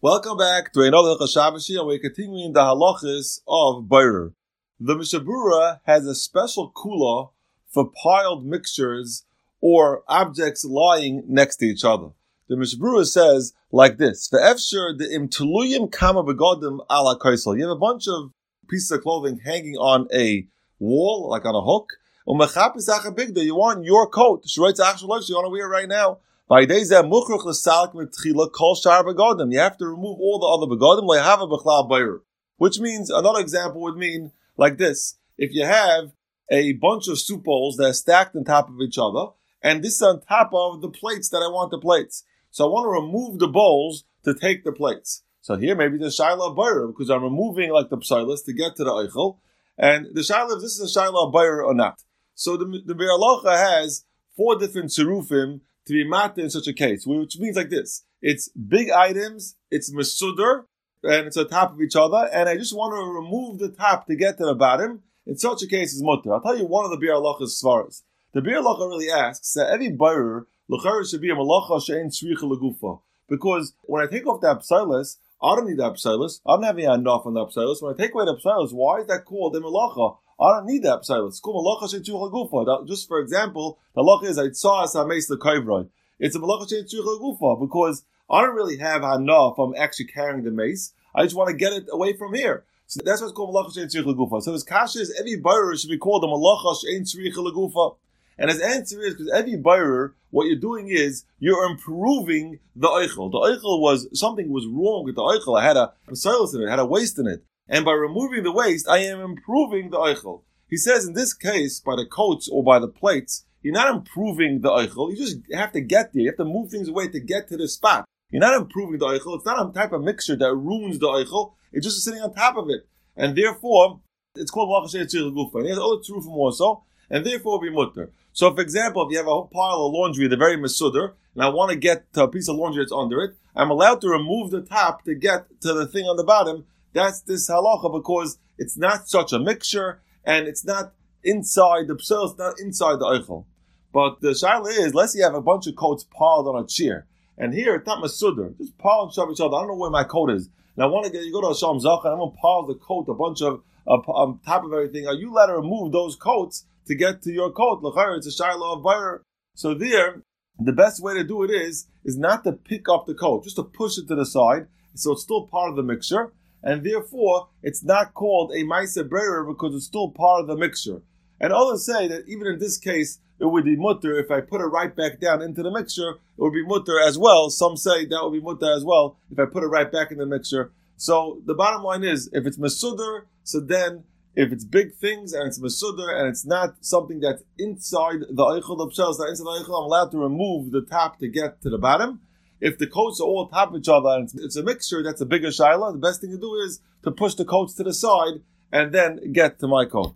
Welcome back to another Chashabashi, and we're continuing the halachas of Bairer. The Mishnah Berurah has a special kula for piled mixtures or objects lying next to each other. The Mishnah Berurah says like this: "Ve'efshar de'im tuluyim kama begodim ala kaisel." You have a bunch of pieces of clothing hanging on a wall, like on a hook. You want your coat. You want to wear it right now. You have to remove all the other begodim, which means, another example would mean like this. If you have a bunch of soup bowls that are stacked on top of each other, and this is on top of the plates that I want the plates. So I want to remove the bowls to take the plates. So here maybe the Shaila Bairer, because I'm removing like the psilas to get to the Eichel, and the Shaila, if this is a Shaila Bairer or not. So the Biur Halacha has 4 different tzirufim to be matter in such a case, which means like this: it's big items, it's mesudar, and it's on top of each other, and I just want to remove the top to get to the bottom. In such a case, is mutter. I'll tell you one of the Biur Halacha's svaras. The Biur Halacha really asks that every bairer l'chayr should be a malacha she'en tzricha legufa, because when I take off the psilas, I don't need the psilas. I don't have any enough on the psilas. When I take away the psilas, why is that called a malacha? I don't need that psilas. It's called malacha she'en tzricha legufa. Just for example, the halacha is Aitzah Sameis L'Kayvroi. It's a malacha she'en tzricha legufa because I don't really have enough. I'm actually carrying the mace. I just want to get it away from here. So that's what's called malacha she'en tzricha legufa. So his kasha is every bairer should be called a malacha she'en tzricha legufa. And his answer is because every bairer, what you're doing is you're improving the eichel. The eichel was something was wrong with the eichel. I had a psilas in it, I had a waste in it. And by removing the waste, I am improving the eichel. He says in this case, by the coats or by the plates, you're not improving the eichel. You just have to get there. You have to move things away to get to the spot. You're not improving the eichel. It's not a type of mixture that ruins the eichel. It's just sitting on top of it. And therefore, it's called malacha she'en tzricha legufa. And he has other tzurufim also, and therefore it'll be mutter. So, for example, if you have a whole pile of laundry, they're very mesudar, and I want to get to a piece of laundry that's under it, I'm allowed to remove the top to get to the thing on the bottom. That's this halacha because it's not such a mixture, and it's not inside the psal, it's not inside the eichel. But the shaila is, let's say you have a bunch of coats piled on a chair, and here it's not mesudar, just piled on top of each other. I don't know where my coat is, and I want to you go to a Shalom Zacha, and I'm going to pile the coat, a bunch of on top of everything. Are you allowed to remove those coats to get to your coat? L'chayr, it's a shaila of bairer. So there, the best way to do it is not to pick up the coat, just to push it to the side, so it's still part of the mixture, and therefore it's not called a ma'aser bairer because it's still part of the mixture. And others say that even in this case, it would be mutter if I put it right back down into the mixture. It would be mutter as well. Some say that would be mutter as well if I put it right back in the mixture. So the bottom line is, if it's mesudar, so then if it's big things and it's mesudar and it's not something that's inside the eichel, the psal is not inside the eichel, I'm allowed to remove the top to get to the bottom. If the coats are all on top of each other and it's a mixture, that's a bigger shaila. The best thing to do is to push the coats to the side and then get to my coat.